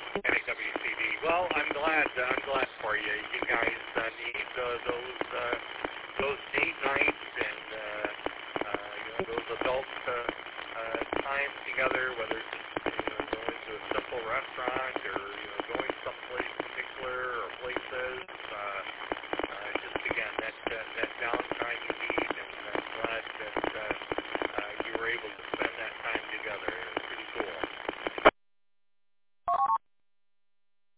NAWCD. Well, I'm glad for you. You guys need those